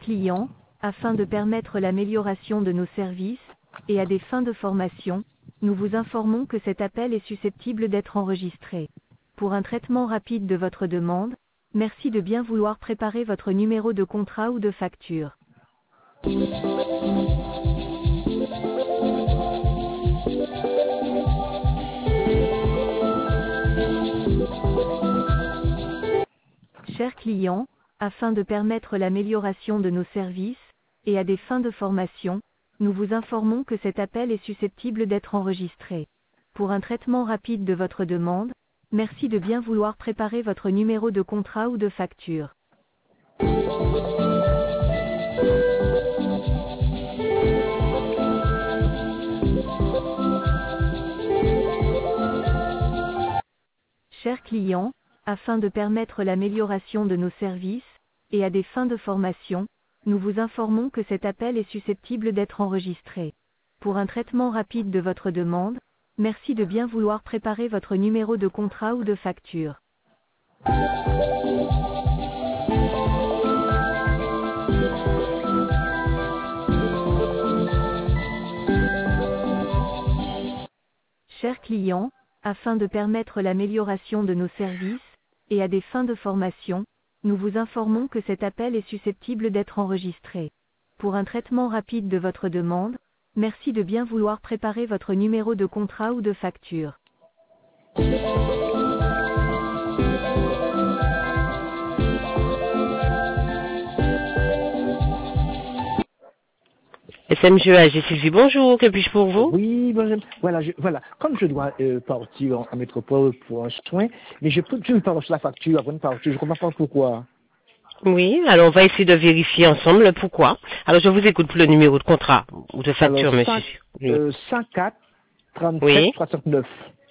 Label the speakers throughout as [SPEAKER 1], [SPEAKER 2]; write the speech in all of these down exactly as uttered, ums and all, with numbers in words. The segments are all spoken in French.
[SPEAKER 1] clients, afin de permettre l'amélioration de nos services, et à des fins de formation, nous vous informons que cet appel est susceptible d'être enregistré. Pour un traitement rapide de votre demande, merci de bien vouloir préparer votre numéro de contrat ou de facture. Chers clients, afin de permettre l'amélioration de nos services, et à des fins de formation, nous vous informons que cet appel est susceptible d'être enregistré. Pour un traitement rapide de votre demande, merci de bien vouloir préparer votre numéro de contrat ou de facture. Chers clients, afin de permettre l'amélioration de nos services, et à des fins de formation, nous vous informons que cet appel est susceptible d'être enregistré. Pour un traitement rapide de votre demande, merci de bien vouloir préparer votre numéro de contrat ou de facture. Chers clients, afin de permettre l'amélioration de nos services, et à des fins de formation, nous vous informons que cet appel est susceptible d'être enregistré. Pour un traitement rapide de votre demande, merci de bien vouloir préparer votre numéro de contrat ou de facture.
[SPEAKER 2] S M G A G Sylvie, bonjour, que puis-je pour vous?
[SPEAKER 3] Oui, bonjour. Voilà, je, voilà. Comme je dois euh, partir en, en métropole pour un soin, mais je peux toujours pas reçu la facture avant de partir, je comprends pas pourquoi.
[SPEAKER 2] Oui, alors on va essayer de vérifier ensemble pourquoi. Alors je vous écoute pour le numéro de contrat ou de facture,
[SPEAKER 3] Alors,
[SPEAKER 2] monsieur.
[SPEAKER 3] cinq, euh, cent quatre, trente-sept,
[SPEAKER 2] Oui.
[SPEAKER 3] soixante-neuf.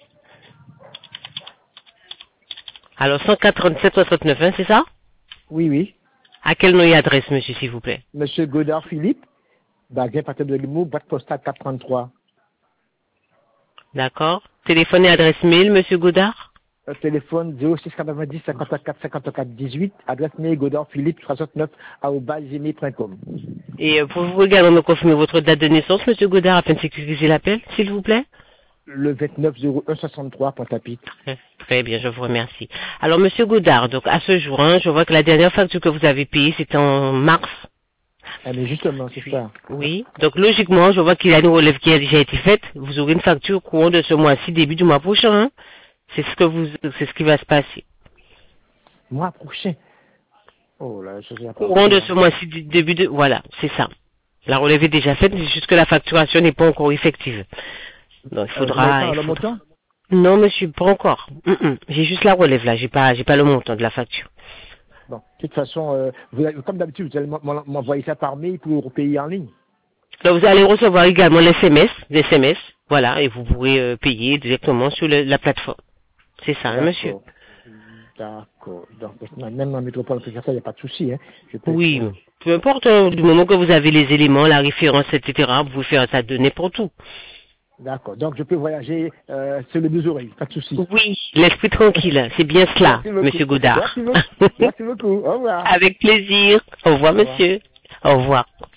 [SPEAKER 2] Alors cent quatre trente-sept soixante-neuf, hein, c'est ça?
[SPEAKER 3] Oui, oui.
[SPEAKER 2] À quel nom et adresse, monsieur, s'il vous plaît?
[SPEAKER 3] Monsieur Godard Philippe, Baguette, Patel de Limoux, boîte postale quatre cent trente-trois.
[SPEAKER 2] D'accord. Téléphone et adresse mail, monsieur Godard?
[SPEAKER 3] Euh, téléphone zéro six quatre-vingt-dix cinquante-quatre cinquante-quatre dix-huit, adresse mail Godard Philippe soixante-neuf arobase gmail point com.
[SPEAKER 2] Et euh, pouvez-vous également me confirmer votre date de naissance, monsieur Godard, afin de sécuriser l'appel, s'il vous plaît?
[SPEAKER 3] Le vingt-neuf zéro un soixante-trois, Pointe-à-Pitre.
[SPEAKER 2] Très bien, je vous remercie. Alors, monsieur Godard, donc à ce jour, hein, je vois que la dernière facture que vous avez payée, c'était en mars.
[SPEAKER 3] Ah, mais justement, c'est ça.
[SPEAKER 2] Oui. Donc, logiquement, je vois qu'il y a une relève qui a déjà été faite. Vous aurez une facture au courant de ce mois-ci, début du mois prochain. Hein. C'est ce que vous, c'est ce qui va se passer.
[SPEAKER 3] Mois prochain. Oh là, je viens
[SPEAKER 2] Au courant de ce mois-ci, du début de, voilà, c'est ça. La relève est déjà faite, c'est juste que la facturation n'est pas encore effective. Donc, il faudra.
[SPEAKER 3] Euh, le montant,
[SPEAKER 2] il
[SPEAKER 3] le
[SPEAKER 2] faudra...
[SPEAKER 3] montant
[SPEAKER 2] Non, monsieur, pas encore. Mm -mm. J'ai juste la relève là. J'ai pas, j'ai pas le montant de la facture.
[SPEAKER 3] Bon, de toute façon, euh, vous avez, comme d'habitude, vous allez m'envoyer ça par mail pour payer en ligne.
[SPEAKER 2] Donc, vous allez recevoir également l'S M S, des S M S, voilà, et vous pourrez euh, payer directement sur le, la plateforme. C'est ça, hein, monsieur?
[SPEAKER 3] D'accord. Donc, même en métropole, ça, il n'y a pas de souci, hein. Je peux
[SPEAKER 2] Oui,
[SPEAKER 3] être...
[SPEAKER 2] peu importe, hein, du moment que vous avez les éléments, la référence, et cetera, vous pouvez faire ça de n'importe où.
[SPEAKER 3] D'accord. Donc, je peux voyager euh, sur les deux oreilles, pas de souci.
[SPEAKER 2] Oui, l'esprit tranquille, c'est bien cela, monsieur Godard.
[SPEAKER 3] Merci beaucoup. Merci beaucoup. Au revoir.
[SPEAKER 2] Avec plaisir. Au revoir,
[SPEAKER 3] Au revoir.
[SPEAKER 2] monsieur. Au revoir.